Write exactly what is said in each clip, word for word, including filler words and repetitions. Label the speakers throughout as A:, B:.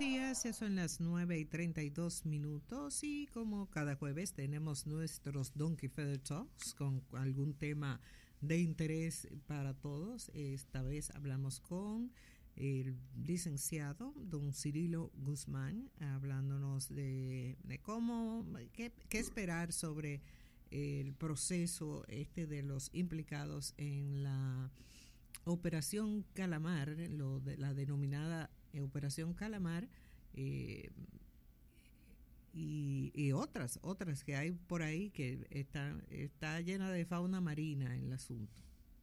A: días, ya son las nueve y treinta y dos minutos y como cada jueves tenemos nuestros Donkey Feather Talks con algún tema de interés para todos. Esta vez hablamos con el licenciado don Cirilo Guzmán, hablándonos de, de cómo, qué, qué esperar sobre el proceso este de los implicados en la Operación Calamar, lo de la denominada Operación Calamar, eh, y, y otras, otras que hay por ahí que está, está llena de fauna marina en el asunto.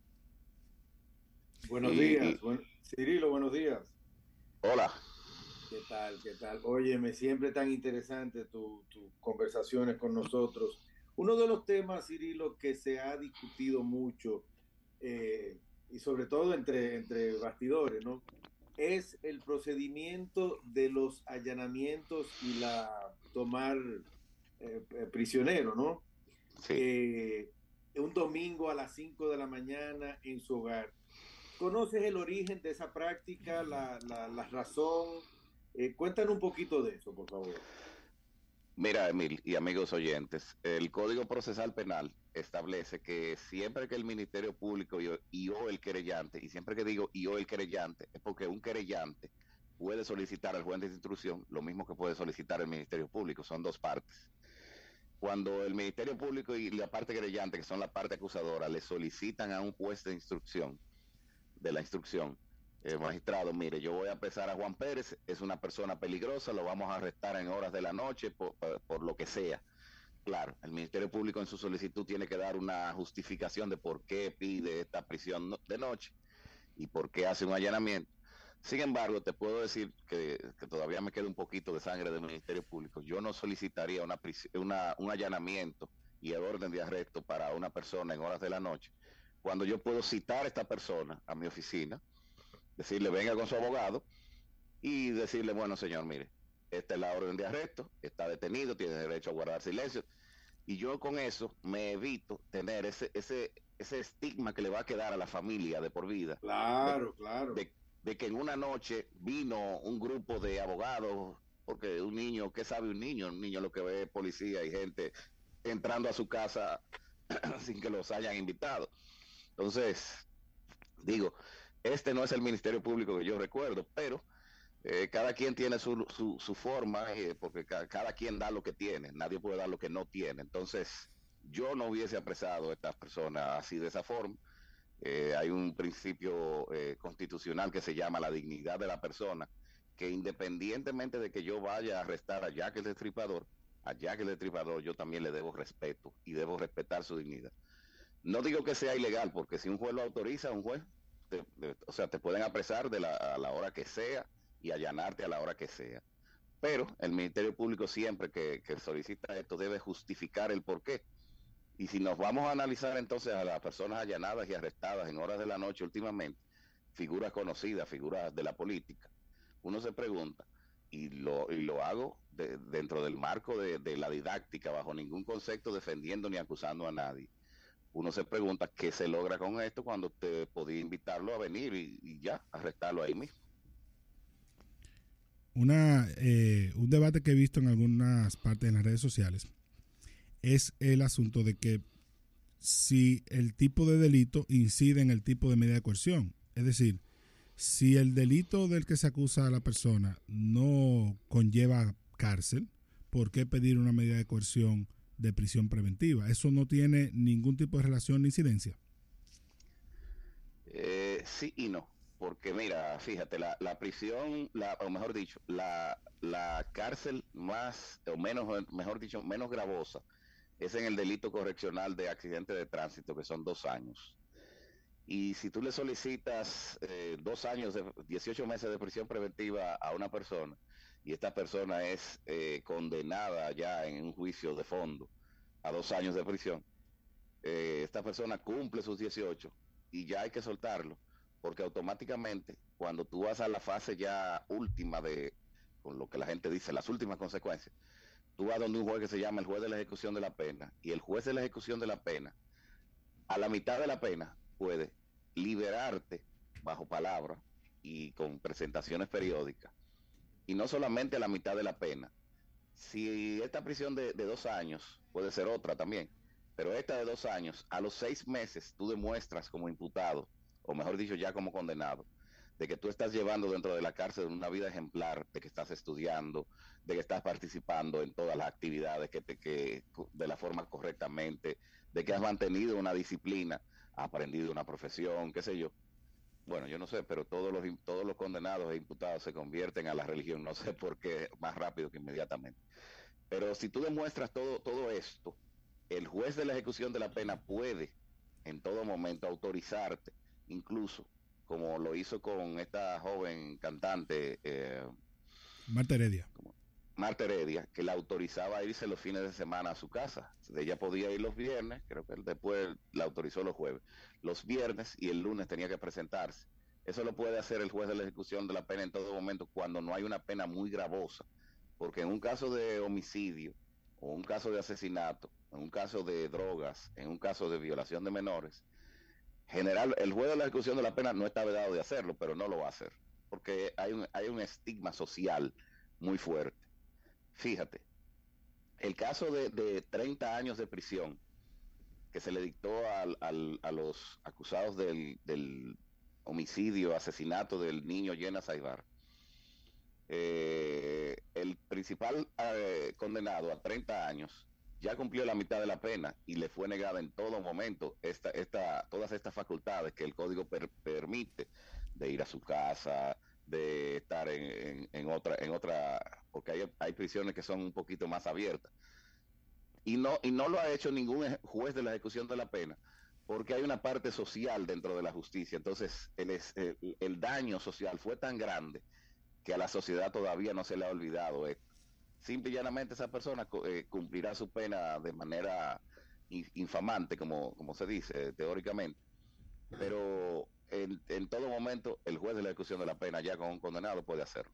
B: Buenos días, buen, Cirilo, buenos días.
C: Hola.
B: ¿Qué tal? ¿Qué tal? Óyeme, siempre tan interesante tus tu conversaciones con nosotros. Uno de los temas, Cirilo, que se ha discutido mucho, eh, y sobre todo entre, entre bastidores, ¿no? Es el procedimiento de los allanamientos y la tomar eh, prisionero, ¿no?
C: Sí.
B: Eh, un domingo a las cinco de la mañana en su hogar. ¿Conoces el origen de esa práctica, la, la, la razón? Eh, cuéntanos un poquito de eso, por favor.
C: Mira, Emil y amigos oyentes, el Código Procesal Penal establece que siempre que el Ministerio Público y, y o el querellante, y siempre que digo y o el querellante, es porque un querellante puede solicitar al juez de instrucción lo mismo que puede solicitar el Ministerio Público, son dos partes. Cuando el Ministerio Público y la parte querellante, que son la parte acusadora, le solicitan a un juez de instrucción, de la instrucción, eh, magistrado, mire, yo voy a apresar a Juan Pérez, es una persona peligrosa, lo vamos a arrestar en horas de la noche por, por, por lo que sea. Claro, el Ministerio Público en su solicitud tiene que dar una justificación de por qué pide esta prisión de noche y por qué hace un allanamiento. Sin embargo, te puedo decir que, que todavía me queda un poquito de sangre del Ministerio Público. Yo no solicitaría una, una, un allanamiento y el orden de arresto para una persona en horas de la noche, cuando yo puedo citar a esta persona a mi oficina, decirle venga con su abogado y decirle, bueno señor, mire, esta es la orden de arresto, está detenido, tiene derecho a guardar silencio, y yo con eso me evito tener ese, ese, ese estigma que le va a quedar a la familia de por vida.
B: Claro,
C: de,
B: claro.
C: De, de que en una noche vino un grupo de abogados, porque un niño, ¿qué sabe un niño? Un niño lo que ve es policía y gente entrando a su casa sin que los hayan invitado. Entonces, digo, este no es el Ministerio Público que yo recuerdo, pero eh, cada quien tiene su, su, su forma, eh, porque ca cada quien da lo que tiene, nadie puede dar lo que no tiene. Entonces, yo no hubiese apresado a estas personas así de esa forma. Eh, hay un principio eh, constitucional que se llama la dignidad de la persona, que independientemente de que yo vaya a arrestar a Jack el Destripador, a Jack el Destripador yo también le debo respeto y debo respetar su dignidad. No digo que sea ilegal, porque si un juez lo autoriza, un juez, te, de, o sea, te pueden apresar de la, a la hora que sea y allanarte a la hora que sea. Pero el Ministerio Público siempre que, que solicita esto debe justificar el porqué. Y si nos vamos a analizar entonces a las personas allanadas y arrestadas en horas de la noche últimamente, figuras conocidas, figuras de la política, uno se pregunta, y lo, y lo hago de, dentro del marco de, de la didáctica, bajo ningún concepto defendiendo ni acusando a nadie. Uno se pregunta qué se logra con esto cuando usted podía invitarlo a venir y, y ya, arrestarlo ahí mismo.
D: Una, eh, un debate que he visto en algunas partes en las redes sociales es el asunto de que si el tipo de delito incide en el tipo de medida de coerción. Es decir, si el delito del que se acusa a la persona no conlleva cárcel, ¿por qué pedir una medida de coerción de prisión preventiva? ¿Eso no tiene ningún tipo de relación ni incidencia?
C: Eh, sí y no, porque mira, fíjate, la, la prisión, la, o mejor dicho, la, la cárcel más, o menos, mejor dicho, menos gravosa, es en el delito correccional de accidente de tránsito, que son dos años. Y si tú le solicitas eh, dos años, de dieciocho meses de prisión preventiva a una persona, y esta persona es eh, condenada ya en un juicio de fondo a dos años de prisión, eh, esta persona cumple sus dieciocho y ya hay que soltarlo, porque automáticamente cuando tú vas a la fase ya última de, con lo que la gente dice, las últimas consecuencias, tú vas donde un juez que se llama el juez de la ejecución de la pena, y el juez de la ejecución de la pena, a la mitad de la pena, puede liberarte bajo palabra y con presentaciones periódicas y no solamente a la mitad de la pena. Si esta prisión de, de dos años, puede ser otra también, pero esta de dos años, a los seis meses tú demuestras como imputado, o mejor dicho ya como condenado, de que tú estás llevando dentro de la cárcel una vida ejemplar, de que estás estudiando, de que estás participando en todas las actividades que te, que de la forma correctamente, de que has mantenido una disciplina, has aprendido una profesión, qué sé yo. Bueno, yo no sé, pero todos los todos los condenados e imputados se convierten a la religión, no sé por qué, más rápido que inmediatamente. Pero si tú demuestras todo, todo esto, el juez de la ejecución de la pena puede en todo momento autorizarte, incluso como lo hizo con esta joven cantante eh,
D: Marta Heredia.
C: Marta Heredia, que la autorizaba a irse los fines de semana a su casa. Ella podía ir los viernes, creo que él después la autorizó los jueves, los viernes, y el lunes tenía que presentarse. Eso lo puede hacer el juez de la ejecución de la pena en todo momento cuando no hay una pena muy gravosa, porque en un caso de homicidio, o un caso de asesinato, en un caso de drogas, en un caso de violación de menores, general, el juez de la ejecución de la pena no está vedado de hacerlo, pero no lo va a hacer, porque hay un, hay un estigma social muy fuerte. Fíjate, el caso de, de treinta años de prisión que se le dictó al, al, a los acusados del, del homicidio, asesinato del niño Llena Saibar, eh, el principal eh, condenado a treinta años ya cumplió la mitad de la pena y le fue negada en todo momento esta, esta, todas estas facultades que el código per, permite, de ir a su casa, de estar en, en, en otra, en otra, porque hay, hay prisiones que son un poquito más abiertas. Y no, y no lo ha hecho ningún juez de la ejecución de la pena, porque hay una parte social dentro de la justicia. Entonces, el, el, el daño social fue tan grande que a la sociedad todavía no se le ha olvidado esto. Simple y llanamente esa persona eh, cumplirá su pena de manera infamante, como, como se dice teóricamente, pero en, en todo momento el juez de la ejecución de la pena ya con un condenado puede hacerlo.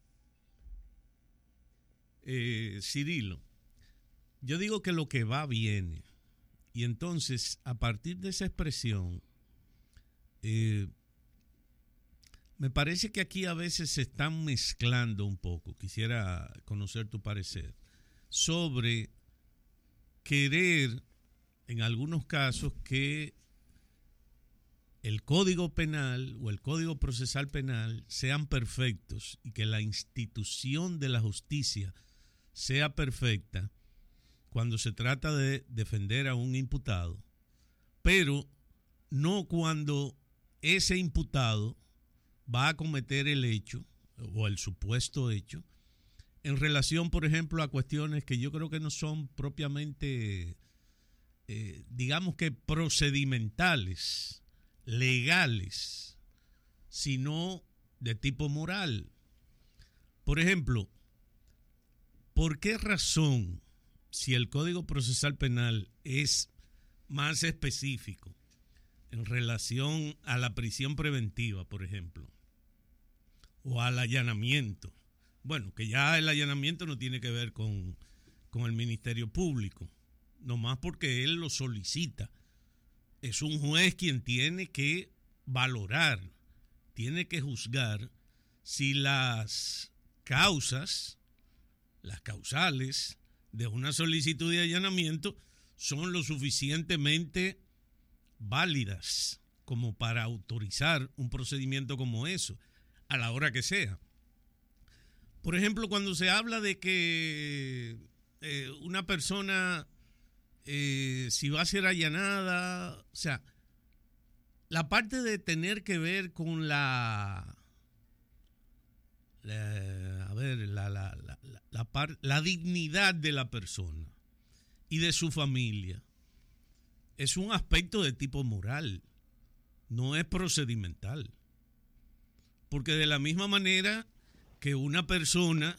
E: Eh, Cirilo, yo digo que lo que va viene, y entonces a partir de esa expresión eh, me parece que aquí a veces se están mezclando un poco. Quisiera conocer tu parecer sobre querer, en algunos casos, que el Código Penal o el Código Procesal Penal sean perfectos y que la institución de la justicia sea perfecta cuando se trata de defender a un imputado, pero no cuando ese imputado va a cometer el hecho o el supuesto hecho en relación, por ejemplo, a cuestiones que yo creo que no son propiamente, eh, digamos que procedimentales, legales, sino de tipo moral. Por ejemplo, ¿por qué razón, si el Código Procesal Penal es más específico en relación a la prisión preventiva, por ejemplo, o al allanamiento? Bueno, que ya el allanamiento no tiene que ver con, con el Ministerio Público, nomás porque él lo solicita. Es un juez quien tiene que valorar, tiene que juzgar si las causas, las causales de una solicitud de allanamiento son lo suficientemente válidas como para autorizar un procedimiento como eso, a la hora que sea. Por ejemplo, cuando se habla de que eh, una persona, eh, si va a ser allanada, o sea, la parte de tener que ver con la, la a ver, la, la, la, la, la, par, la dignidad de la persona y de su familia, es un aspecto de tipo moral, no es procedimental. Porque de la misma manera que una persona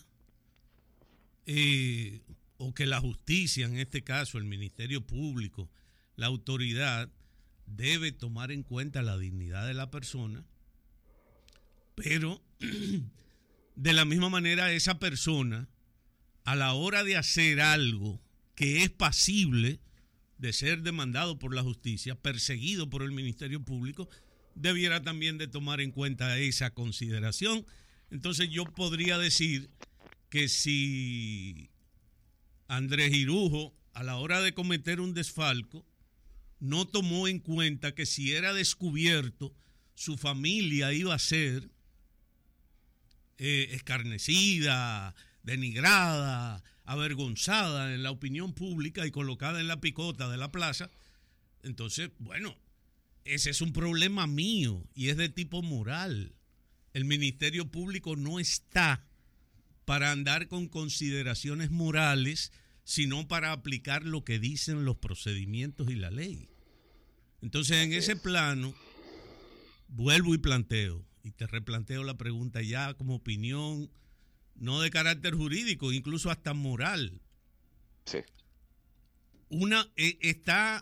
E: eh, o que la justicia, en este caso el Ministerio Público, la autoridad, debe tomar en cuenta la dignidad de la persona, pero de la misma manera esa persona, a la hora de hacer algo que es pasible de ser demandado por la justicia, perseguido por el Ministerio Público, debiera también de tomar en cuenta esa consideración Entonces yo podría decir que si Andrés Irujo, a la hora de cometer un desfalco, no tomó en cuenta que si era descubierto, su familia iba a ser eh, escarnecida, denigrada, avergonzada en la opinión pública y colocada en la picota de la plaza. Entonces, bueno, ese es un problema mío y es de tipo moral. El Ministerio Público no está para andar con consideraciones morales, sino para aplicar lo que dicen los procedimientos y la ley. Entonces, en ese plano, vuelvo y planteo, y te replanteo la pregunta ya como opinión, no de carácter jurídico, incluso hasta moral.
C: Sí.
E: Una eh, está,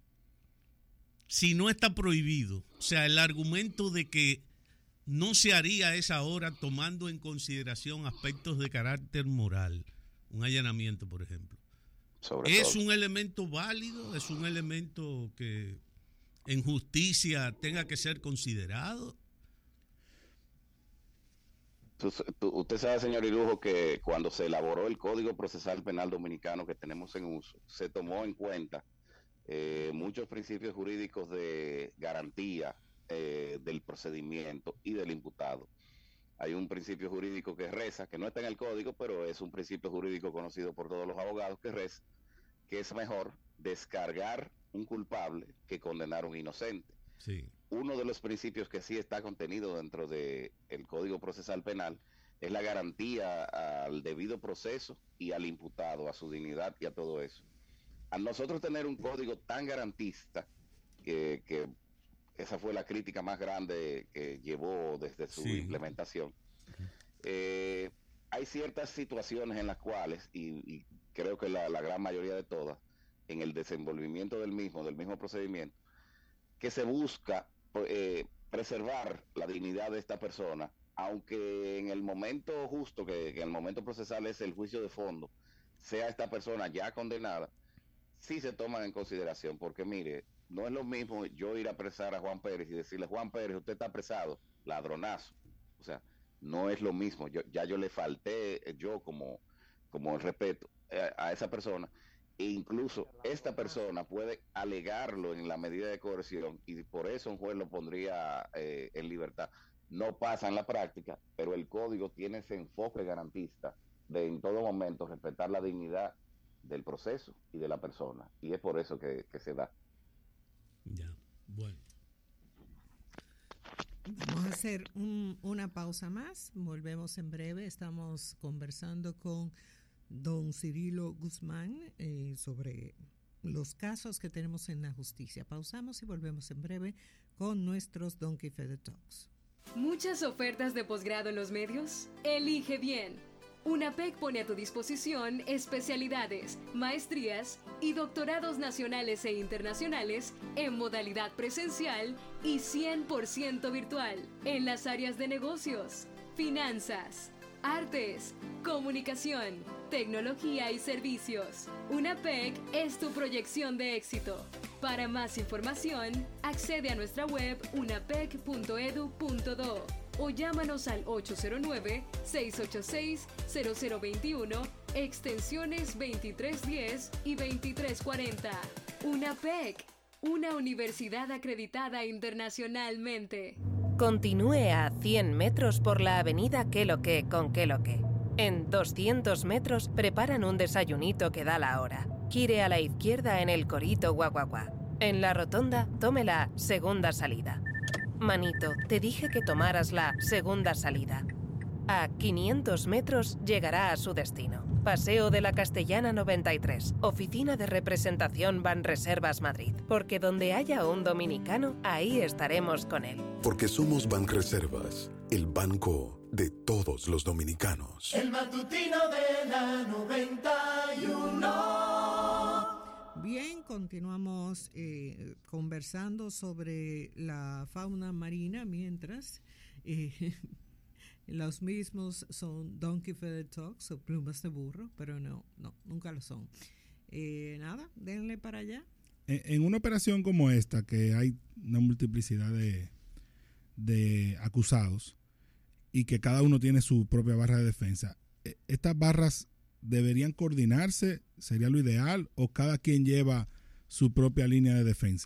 E: si no está prohibido, o sea, el argumento de que no se haría a esa hora tomando en consideración aspectos de carácter moral, un allanamiento, por ejemplo.
C: Sobre
E: ¿Es
C: todo.
E: un elemento válido? ¿Es un elemento que en justicia tenga que ser considerado?
C: Tú- tú- Usted sabe, señor Irujo, que cuando se elaboró el Código Procesal Penal Dominicano que tenemos en uso, se tomó en cuenta eh, muchos principios jurídicos de garantía eh, del procedimiento y del imputado. Hay un principio jurídico que reza, que no está en el código, pero es un principio jurídico conocido por todos los abogados, que reza, que es mejor descargar un culpable que condenar a un inocente.
E: Sí.
C: Uno de los principios que sí está contenido dentro del Código Procesal Penal es la garantía al debido proceso y al imputado, a su dignidad y a todo eso. Al nosotros tener un código tan garantista, que, que esa fue la crítica más grande que llevó desde su
E: Sí.
C: implementación, eh, hay ciertas situaciones en las cuales, y, y creo que la, la gran mayoría de todas, en el desenvolvimiento del mismo, del mismo procedimiento, que se busca eh, preservar la dignidad de esta persona, aunque en el momento justo, que, que en el momento procesal es el juicio de fondo, sea esta persona ya condenada, sí se toman en consideración, porque mire, no es lo mismo yo ir a apresar a Juan Pérez y decirle, Juan Pérez, usted está apresado, ladronazo. O sea, no es lo mismo. Yo, ya yo le falté, eh, yo como, como el respeto eh, a esa persona, e incluso esta persona puede alegarlo en la medida de coerción y por eso un juez lo pondría eh, en libertad. No pasa en la práctica, pero el código tiene ese enfoque garantista de en todo momento respetar la dignidad del proceso y de la persona, y es por eso que, que se da.
E: Ya, bueno.
A: Vamos a hacer un, una pausa más, volvemos en breve. Estamos conversando con don Cirilo Guzmán eh, sobre los casos que tenemos en la justicia. Pausamos y volvemos en breve con nuestros Don Quijote Talks.
F: ¿Muchas ofertas de posgrado en los medios? Elige bien. UNAPEC pone a tu disposición especialidades, maestrías y doctorados nacionales e internacionales en modalidad presencial y cien por ciento virtual en las áreas de negocios, finanzas, artes, comunicación, tecnología y servicios. UNAPEC es tu proyección de éxito. Para más información, accede a nuestra web unapec punto edu punto do o llámanos al ocho cero nueve, seis ocho seis, cero cero dos uno, extensiones veintitrés diez y veintitrés cuarenta. UNAPEC, una universidad acreditada internacionalmente.
G: Continúe a cien metros por la avenida Queloque con Queloque. En doscientos metros preparan un desayunito que da la hora. Gire a la izquierda en el Corito Guaguaguá. En la rotonda, tome la segunda salida. Manito, te dije que tomaras la segunda salida. A quinientos metros llegará a su destino. Paseo de la Castellana noventa y tres, Oficina de Representación Banreservas Madrid. Porque donde haya un dominicano, ahí estaremos con él.
H: Porque somos Banreservas, el banco de todos los dominicanos.
I: El matutino de la noventa y uno.
A: Bien, continuamos eh, conversando sobre la fauna marina mientras eh, los mismos son Donkey Feather Talks o plumas de burro, pero no, no, nunca lo son. Eh, nada, denle para allá.
D: En, en una operación como esta, que hay una multiplicidad de, de acusados, y que cada uno tiene su propia barra de defensa. ¿Estas barras deberían coordinarse? ¿Sería lo ideal? ¿O cada quien lleva su propia línea de defensa?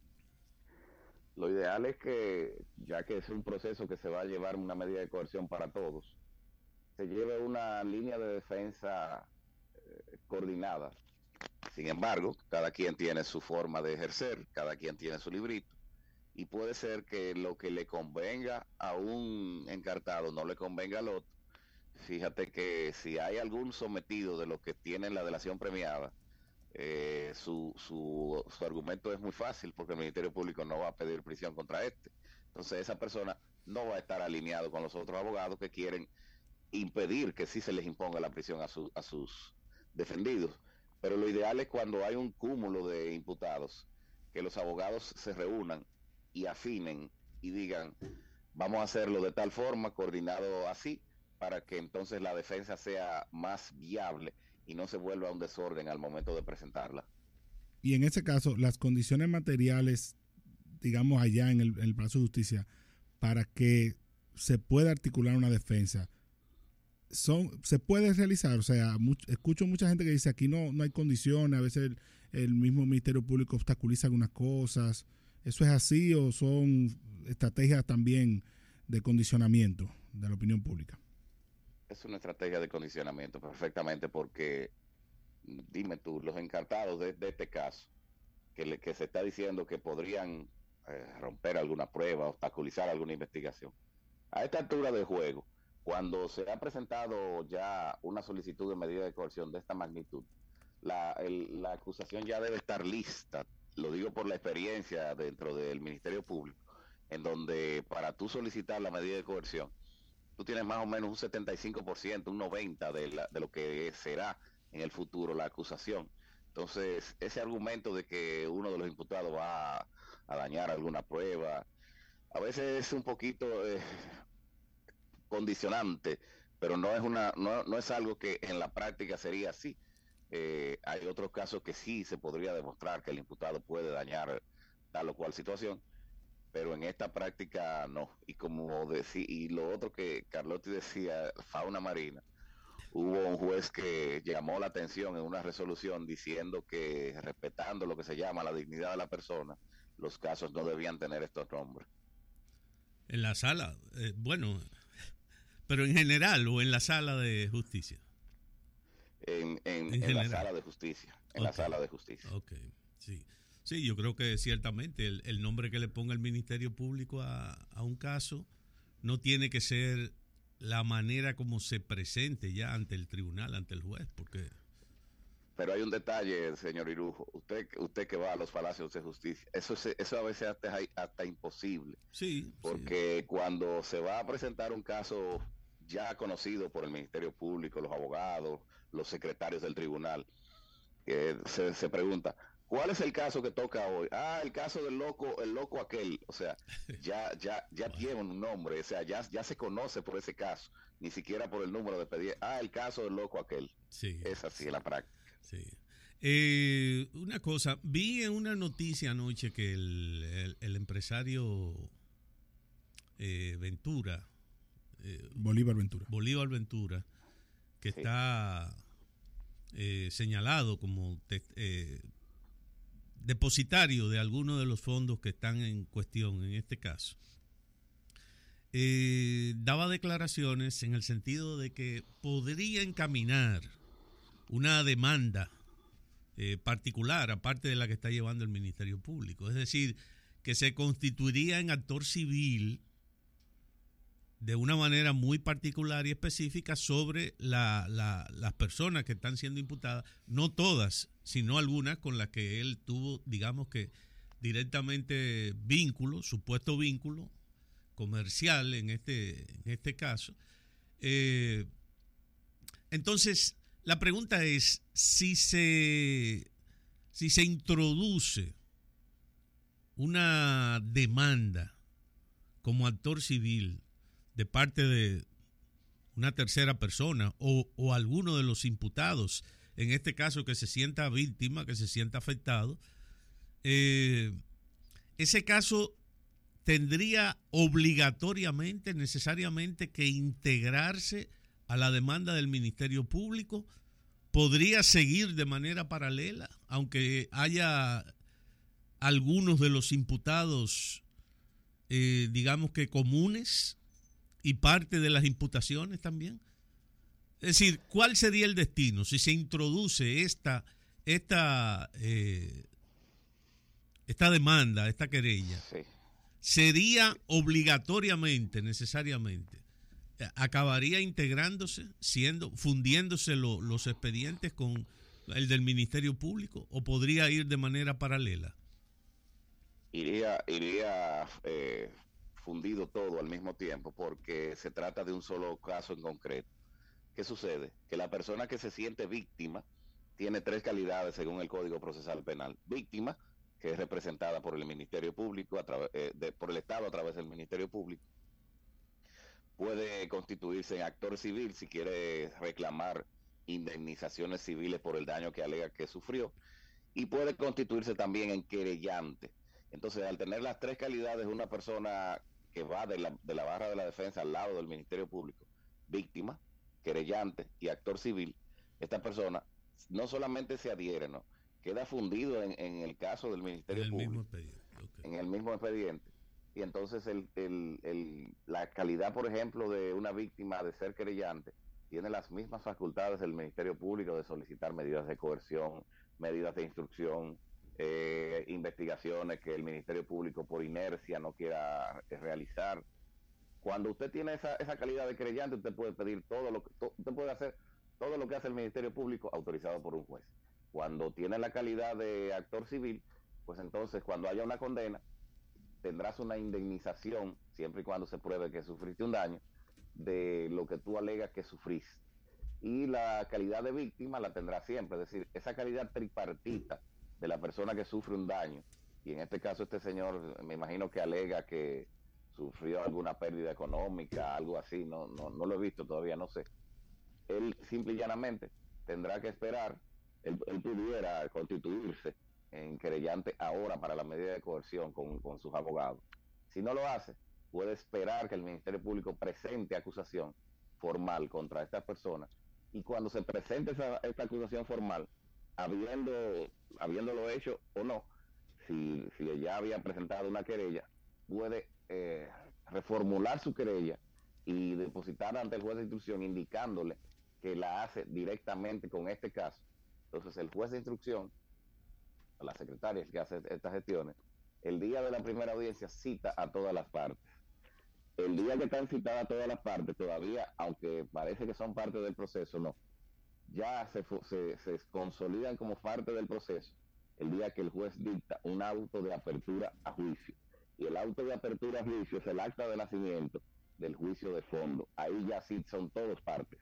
C: Lo ideal es que, ya que es un proceso que se va a llevar una medida de coerción para todos, se lleve una línea de defensa eh, coordinada. Sin embargo, cada quien tiene su forma de ejercer, cada quien tiene su librito, y puede ser que lo que le convenga a un encartado no le convenga al otro. Fíjate que si hay algún sometido de los que tienen la delación premiada, eh, su, su, su argumento es muy fácil, porque el Ministerio Público no va a pedir prisión contra este. Entonces esa persona no va a estar alineado con los otros abogados que quieren impedir que sí se les imponga la prisión a, su, a sus defendidos. Pero lo ideal es cuando hay un cúmulo de imputados, que los abogados se reúnan y afinen y digan, vamos a hacerlo de tal forma, coordinado así, para que entonces la defensa sea más viable y no se vuelva a un desorden al momento de presentarla.
D: Y en ese caso, las condiciones materiales, digamos allá en el, en el Palacio de Justicia, para que se pueda articular una defensa, son se puede realizar. O sea, much, escucho mucha gente que dice aquí no, no hay condiciones, a veces el, el mismo Ministerio Público obstaculiza algunas cosas. ¿Eso es así o son estrategias también de condicionamiento de la opinión pública?
C: Es una estrategia de condicionamiento perfectamente, porque dime tú, los encartados de, de este caso, que, le, que se está diciendo que podrían eh, romper alguna prueba, obstaculizar alguna investigación. A esta altura del juego, cuando se ha presentado ya una solicitud de medida de coerción de esta magnitud, la, el, la acusación ya debe estar lista. Lo digo por la experiencia dentro del Ministerio Público, en donde para tú solicitar la medida de coerción, tú tienes más o menos un setenta y cinco por ciento, un noventa por ciento de, la, de lo que será en el futuro la acusación. Entonces, ese argumento de que uno de los imputados va a, a dañar alguna prueba, a veces es un poquito eh, condicionante, pero no es una no, no es algo que en la práctica sería así. Eh, hay otros casos que sí se podría demostrar que el imputado puede dañar tal o cual situación, pero en esta práctica no. Y como decía, y lo otro que Carlotti decía, fauna marina, hubo un juez que llamó la atención en una resolución diciendo que, respetando lo que se llama la dignidad de la persona, los casos no debían tener estos nombres.
E: En la sala, eh, bueno, pero en general o en la sala de justicia.
C: En, en, en, en la sala de justicia, en okay. la sala de justicia.
E: Ok, sí. Sí, yo creo que ciertamente el, el nombre que le ponga el Ministerio Público a, a un caso no tiene que ser la manera como se presente ya ante el tribunal, ante el juez, porque...
C: Pero hay un detalle, señor Irujo, usted usted que va a los palacios de justicia, eso eso a veces hasta, hasta imposible.
E: Sí.
C: Porque
E: sí.
C: cuando se va a presentar un caso ya conocido por el Ministerio Público, los abogados, los secretarios del tribunal, eh, se, se pregunta, ¿cuál es el caso que toca hoy? Ah, el caso del loco, el loco aquel. O sea, ya ya ya bueno. tiene un nombre, o sea, ya, ya se conoce por ese caso, ni siquiera por el número de pedido. Ah, el caso del loco aquel.
E: Sí.
C: Es así en la práctica.
E: Sí. Eh, una cosa, vi en una noticia anoche que el, el, el empresario eh, Ventura, eh,
D: Bolívar Ventura,
E: Bolívar Ventura, que sí. está eh, señalado como te, eh, depositario de algunos de los fondos que están en cuestión en este caso, eh, daba declaraciones en el sentido de que podría encaminar una demanda eh, particular, aparte de la que está llevando el Ministerio Público. Es decir, que se constituiría en actor civil de una manera muy particular y específica sobre la, la, las personas que están siendo imputadas, no todas, sino algunas con las que él tuvo, digamos que directamente vínculo, supuesto vínculo comercial en este, en este caso. Eh, entonces, la pregunta es si se, si se introduce una demanda como actor civil de parte de una tercera persona o, o alguno de los imputados, en este caso que se sienta víctima, que se sienta afectado, eh, ese caso tendría obligatoriamente, necesariamente que integrarse a la demanda del Ministerio Público. Podría seguir de manera paralela, aunque haya algunos de los imputados, eh, digamos que comunes, y parte de las imputaciones también. Es decir, ¿cuál sería el destino si se introduce esta, esta, eh, esta demanda, esta querella?
C: Sí.
E: Sería obligatoriamente, necesariamente, acabaría integrándose, siendo, fundiéndose lo, los expedientes con el del Ministerio Público, o podría ir de manera paralela.
C: Iría, iría eh, fundido todo al mismo tiempo, porque se trata de un solo caso en concreto. ¿Qué sucede? Que la persona que se siente víctima tiene tres calidades según el Código Procesal Penal. Víctima, que es representada por el Ministerio Público, a través, eh, de, por el Estado a través del Ministerio Público. Puede constituirse en actor civil si quiere reclamar indemnizaciones civiles por el daño que alega que sufrió, y puede constituirse también en querellante. Entonces, al tener las tres calidades, una persona que va de la, de la barra de la defensa al lado del Ministerio Público, víctima, querellante y actor civil, esta persona no solamente se adhiere, no, queda fundido en, en el caso del Ministerio
E: en el
C: Público,
E: mismo expediente. Okay.
C: En el mismo expediente. Y entonces el, el, el, la calidad, por ejemplo, de una víctima de ser querellante tiene las mismas facultades del Ministerio Público de solicitar medidas de coerción, medidas de instrucción, eh, investigaciones que el Ministerio Público por inercia no quiera realizar. Cuando usted tiene esa, esa calidad de querellante, usted puede pedir todo lo que, to, usted puede hacer todo lo que hace el Ministerio Público autorizado por un juez. Cuando tiene la calidad de actor civil, pues entonces cuando haya una condena, tendrás una indemnización, siempre y cuando se pruebe que sufriste un daño, de lo que tú alegas que sufriste. Y la calidad de víctima la tendrás siempre, es decir, esa calidad tripartita de la persona que sufre un daño, y en este caso este señor, me imagino que alega que sufrió alguna pérdida económica, algo así, no, no, no lo he visto todavía, no sé. Él simple y llanamente tendrá que esperar, él, él pudiera constituirse en querellante ahora para la medida de coerción con, con sus abogados. Si no lo hace, puede esperar que el Ministerio Público presente acusación formal contra estas personas, y cuando se presente esa, esta acusación formal, habiendo habiéndolo hecho o no, si, si ya había presentado una querella, puede eh, reformular su querella y depositar ante el juez de instrucción indicándole que la hace directamente con este caso. Entonces el juez de instrucción, la secretaria que hace estas gestiones, el día de la primera audiencia cita a todas las partes. El día que están citadas todas las partes, todavía, aunque parece que son parte del proceso, no, ya se, se, se consolidan como parte del proceso el día que el juez dicta un auto de apertura a juicio. Y el auto de apertura a juicio es el acta de nacimiento del juicio de fondo. Ahí ya sí son todos partes.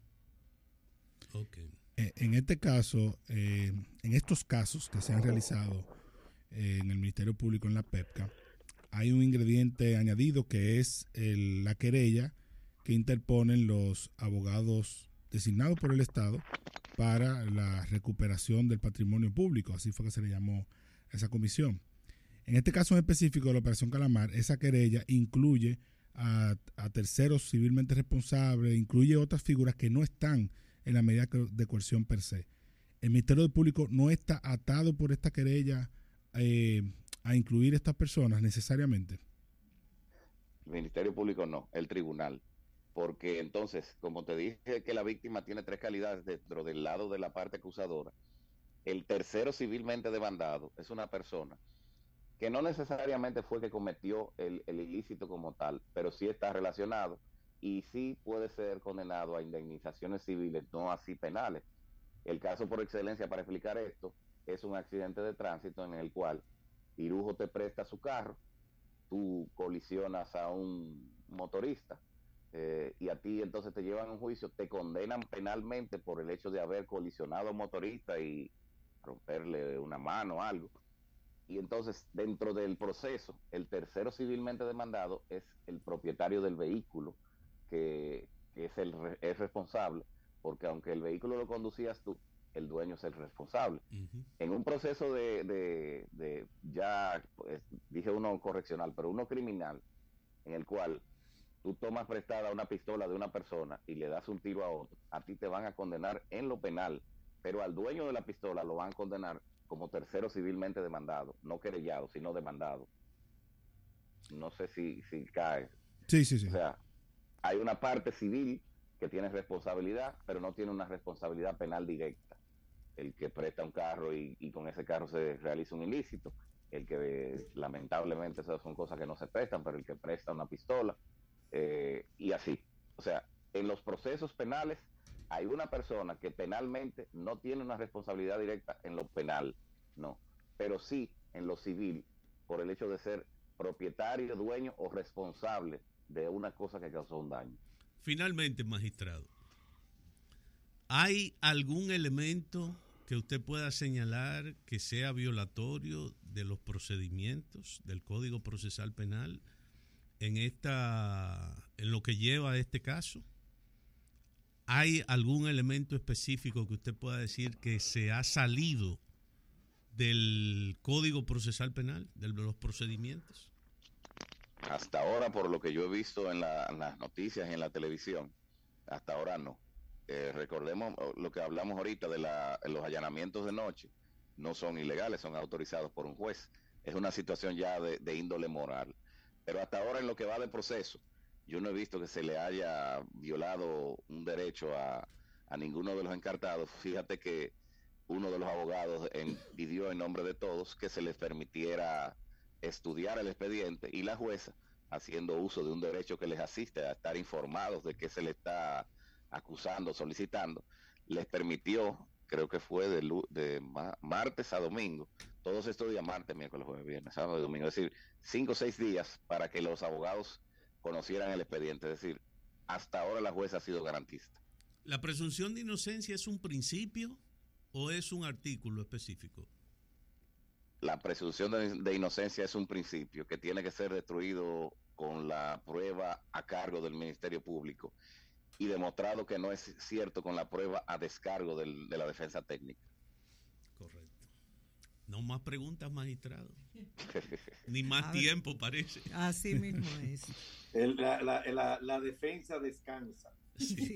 E: Okay.
D: En este caso, eh, en estos casos que se han realizado eh, en el Ministerio Público, en la PEPCA, hay un ingrediente añadido que es el, la querella que interponen los abogados designados por el Estado para la recuperación del patrimonio público, así fue que se le llamó a esa comisión. En este caso en específico de la Operación Calamar, esa querella incluye a, a terceros civilmente responsables, incluye otras figuras que no están en la medida de coerción per se. El Ministerio Público no está atado por esta querella eh, a incluir estas personas necesariamente.
C: El Ministerio Público no, el tribunal. Porque entonces, como te dije que la víctima tiene tres calidades dentro del lado de la parte acusadora, el tercero civilmente demandado es una persona que no necesariamente fue que cometió el, el ilícito como tal, pero sí está relacionado y sí puede ser condenado a indemnizaciones civiles, no así penales. El caso por excelencia para explicar esto es un accidente de tránsito en el cual Irujo te presta su carro, tú colisionas a un motorista eh, y a ti entonces te llevan a un juicio, te condenan penalmente por el hecho de haber colisionado a un motorista y romperle una mano o algo. Y entonces dentro del proceso, el tercero civilmente demandado es el propietario del vehículo, que, que es el es responsable, porque aunque el vehículo lo conducías tú, el dueño es el responsable.
E: Uh-huh.
C: En un proceso de, de, de ya, pues, dije uno correccional, pero uno criminal, en el cual tú tomas prestada una pistola de una persona y le das un tiro a otro, a ti te van a condenar en lo penal, pero al dueño de la pistola lo van a condenar como tercero civilmente demandado, no querellado, sino demandado. No sé si, si cae.
D: Sí, sí, sí.
C: O sea, hay una parte civil que tiene responsabilidad, pero no tiene una responsabilidad penal directa. El que presta un carro y, y con ese carro se realiza un ilícito, el que lamentablemente esas son cosas que no se prestan, pero el que presta una pistola, eh, y así. O sea, en los procesos penales hay una persona que penalmente no tiene una responsabilidad directa en lo penal, no, pero sí en lo civil, por el hecho de ser propietario, dueño o responsable de una cosa que causó un daño.
E: Finalmente, magistrado, ¿hay algún elemento que usted pueda señalar que sea violatorio de los procedimientos del Código Procesal Penal en esta, en lo que lleva a este caso? ¿Hay algún elemento específico que usted pueda decir que se ha salido del Código Procesal Penal, de los procedimientos?
C: Hasta ahora, por lo que yo he visto en, la, en las noticias y en la televisión, hasta ahora no. Eh, recordemos lo que hablamos ahorita de la, los allanamientos de noche, no son ilegales, son autorizados por un juez. Es una situación ya de, de índole moral. Pero hasta ahora, en lo que va de proceso, yo no he visto que se le haya violado un derecho a, a ninguno de los encartados. Fíjate que uno de los abogados en, pidió en nombre de todos que se les permitiera estudiar el expediente, y la jueza, haciendo uso de un derecho que les asiste a estar informados de qué se le está acusando, solicitando, les permitió, creo que fue de, de martes a domingo, todos estos días, martes, miércoles, jueves, viernes, sábado y domingo, es decir, cinco o seis días para que los abogados conocieran el expediente. Es decir, hasta ahora la jueza ha sido garantista.
E: ¿La presunción de inocencia es un principio o es un artículo específico?
C: La presunción de, de inocencia es un principio que tiene que ser destruido con la prueba a cargo del Ministerio Público y demostrado que no es cierto con la prueba a descargo del, de la defensa técnica.
E: Correcto. No más preguntas, magistrado. Ni más tiempo, parece.
A: Así mismo es.
B: El, la, la, la, la defensa descansa.
A: Sí.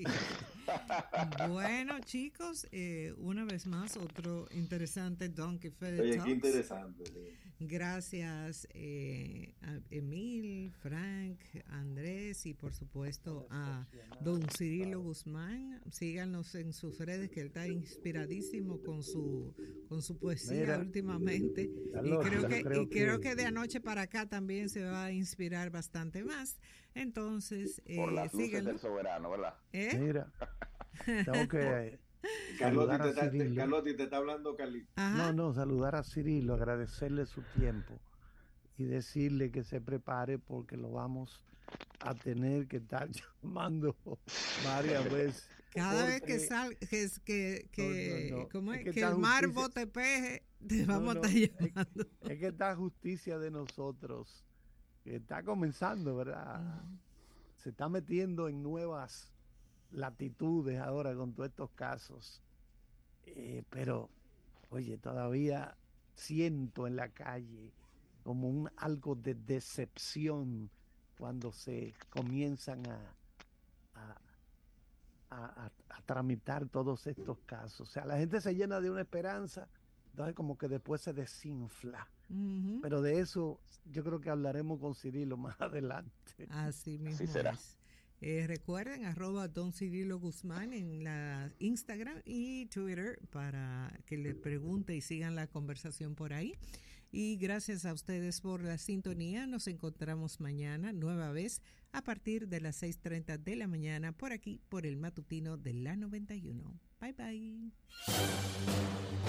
A: Bueno, chicos, eh, una vez más, otro interesante Donkey Feather
B: Oye,
A: Talks.
B: qué interesante. Sí.
A: Gracias, eh, a Emil, Frank, Andrés y por supuesto a don Cirilo Guzmán. Síganos en sus redes, que él está inspiradísimo con su con su poesía. Mira, últimamente. Carlos, y creo que creo y creo que, que de anoche para acá también se va a inspirar bastante más. Entonces, eh,
C: por las luces
A: síganlo.
C: Del soberano, ¿verdad?
J: ¿Eh? Mira, tengo que
B: Carlotti te, está, te, Carlotti te está hablando, Carlitos.
J: No, no, saludar a Cirilo, agradecerle su tiempo y decirle que se prepare porque lo vamos a tener que estar llamando varias veces.
A: Cada vez que salga, que, que, que, no, no, no. ¿Cómo es? Es que, que el mar bote peje, te vamos no, no, a estar llamando.
J: Es, es que esta justicia de nosotros, que está comenzando, ¿verdad? Uh-huh. Se está metiendo en nuevas latitudes ahora con todos estos casos. Eh, pero, oye, todavía siento en la calle como un algo de decepción cuando se comienzan a, a, a, a, a tramitar todos estos casos. O sea, la gente se llena de una esperanza, entonces como que después se desinfla. Uh-huh. Pero de eso yo creo que hablaremos con Cirilo más adelante.
A: Así mismo
C: Así será.
A: Es. Eh, recuerden, arroba Don Cirilo Guzmán en la Instagram y Twitter para que le pregunte y sigan la conversación por ahí. Y gracias a ustedes por la sintonía. Nos encontramos mañana, nueva vez, a partir de las seis treinta de la mañana, por aquí, por el matutino de la noventa y uno. Bye, bye.